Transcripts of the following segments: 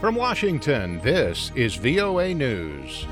From Washington, this is VOA News.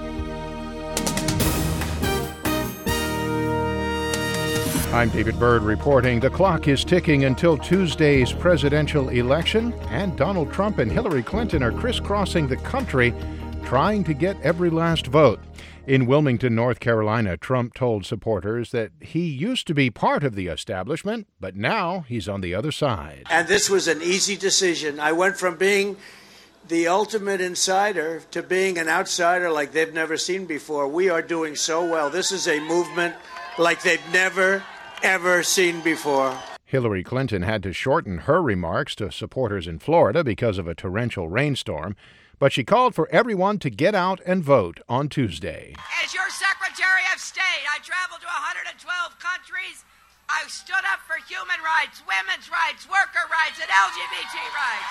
I'm David Byrd reporting the clock is ticking until Tuesday's presidential election, and Donald Trump and Hillary Clinton are crisscrossing the country trying to get every last vote. In Wilmington, North Carolina, Trump told supporters that he used to be part of the establishment, but now he's on the other side. And this was an easy decision. I went from being the ultimate insider to being an outsider like they've never seen before. We are doing so well. This is a movement like they've never ever seen before. Hillary Clinton had to shorten her remarks to supporters in Florida because of a torrential rainstorm, but she called for everyone to get out and vote on Tuesday. As your Secretary of State, I traveled to 112 countries. I stood up for human rights, women's rights, worker rights, and LGBT rights.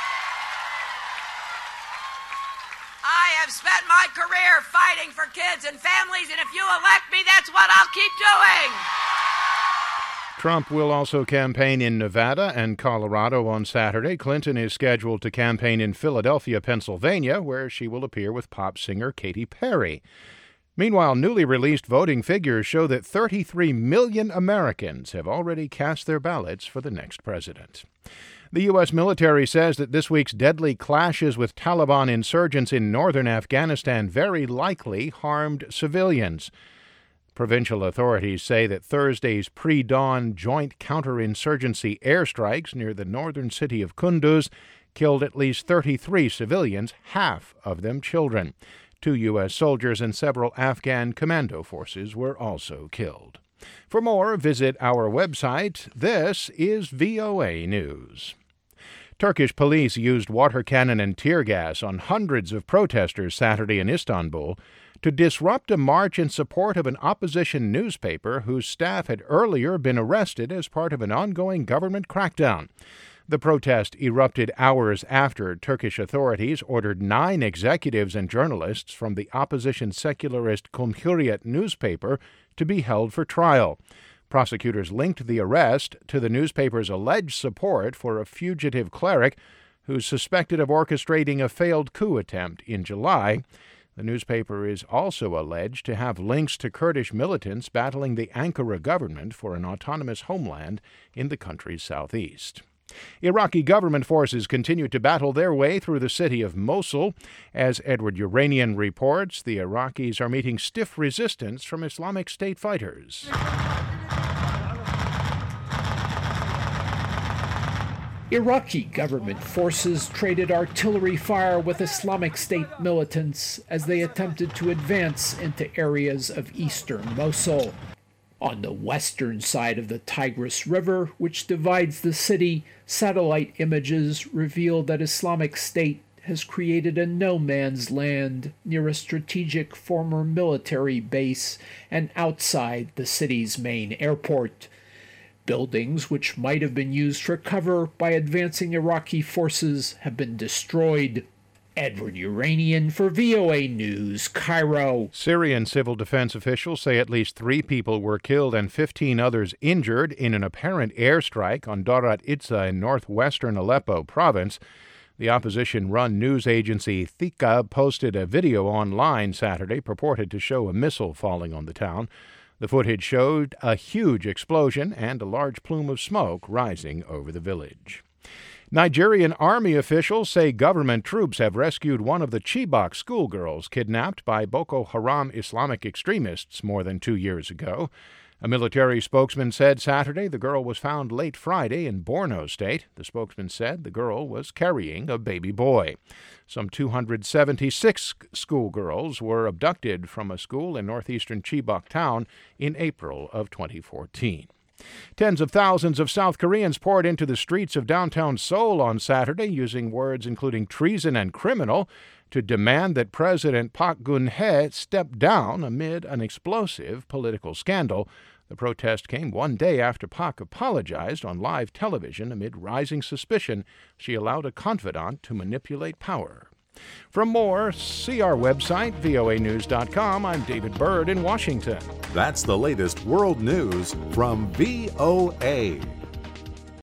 I have spent my career fighting for kids and families, and if you elect me, that's what I'll keep doing. Trump will also campaign in Nevada and Colorado on Saturday. Clinton is scheduled to campaign in Philadelphia, Pennsylvania, where she will appear with pop singer Katy Perry. Meanwhile, newly released voting figures show that 33 million Americans have already cast their ballots for the next president. The U.S. military says that this week's deadly clashes with Taliban insurgents in northern Afghanistan very likely harmed civilians. Provincial authorities say that Thursday's pre-dawn joint counterinsurgency airstrikes near the northern city of Kunduz killed at least 33 civilians, half of them children. 2 U.S. soldiers and several Afghan commando forces were also killed. For more, visit our website. This is VOA News. Turkish police used water cannon and tear gas on hundreds of protesters Saturday in Istanbul to disrupt a march in support of an opposition newspaper whose staff had earlier been arrested as part of an ongoing government crackdown. The protest erupted hours after Turkish authorities ordered 9 executives and journalists from the opposition secularist Cumhuriyet newspaper to be held for trial. Prosecutors linked the arrest to the newspaper's alleged support for a fugitive cleric who's suspected of orchestrating a failed coup attempt in July. The newspaper is also alleged to have links to Kurdish militants battling the Ankara government for an autonomous homeland in the country's southeast. Iraqi government forces continue to battle their way through the city of Mosul. As Edward Uranian reports, the Iraqis are meeting stiff resistance from Islamic State fighters. Iraqi government forces traded artillery fire with Islamic State militants as they attempted to advance into areas of eastern Mosul. On the western side of the Tigris River, which divides the city, satellite images reveal that Islamic State has created a no-man's land near a strategic former military base and outside the city's main airport. Buildings which might have been used for cover by advancing Iraqi forces have been destroyed. Edward Uranian for VOA News, Cairo. Syrian civil defense officials say at least 3 people were killed and 15 others injured in an apparent airstrike on Darat Itza in northwestern Aleppo province. The opposition-run news agency Thika posted a video online Saturday purported to show a missile falling on the town. The footage showed a huge explosion and a large plume of smoke rising over the village. Nigerian army officials say government troops have rescued one of the Chibok schoolgirls kidnapped by Boko Haram Islamic extremists more than 2 years ago. A military spokesman said Saturday the girl was found late Friday in Borno State. The spokesman said the girl was carrying a baby boy. Some 276 schoolgirls were abducted from a school in northeastern Chibok town in April of 2014. Tens of thousands of South Koreans poured into the streets of downtown Seoul on Saturday using words including treason and criminal to demand that President Park Geun-hye step down amid an explosive political scandal. The protest came one day after Park apologized on live television amid rising suspicion she allowed a confidant to manipulate power. For more, see our website, voanews.com. I'm David Byrd in Washington. That's the latest world news from VOA.